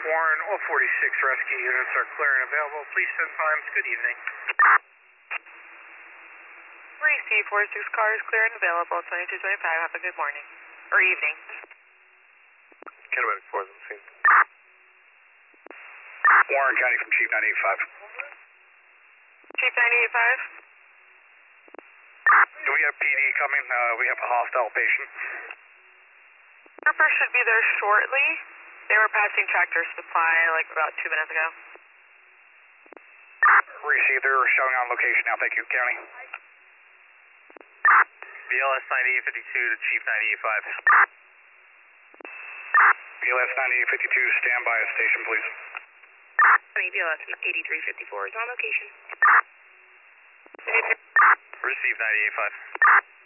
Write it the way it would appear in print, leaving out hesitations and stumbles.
Warren, all 46 rescue units are clear and available. Please send times. Good evening. Receive 46 cars clear and available, 2225. Have a good morning. Or evening. Kinematics 4 is on the scene. Warren County from Chief 985. Chief 985? Do we have PD coming? We have a hostile patient. Trooper should be there shortly. They were passing Tractor Supply like about 2 minutes ago. Receive, they're showing on location now. Thank you, County. BLS 9852 to Chief 985. BLS 9852, stand by at station, please. BLS 8354 is on location. Receive 9885.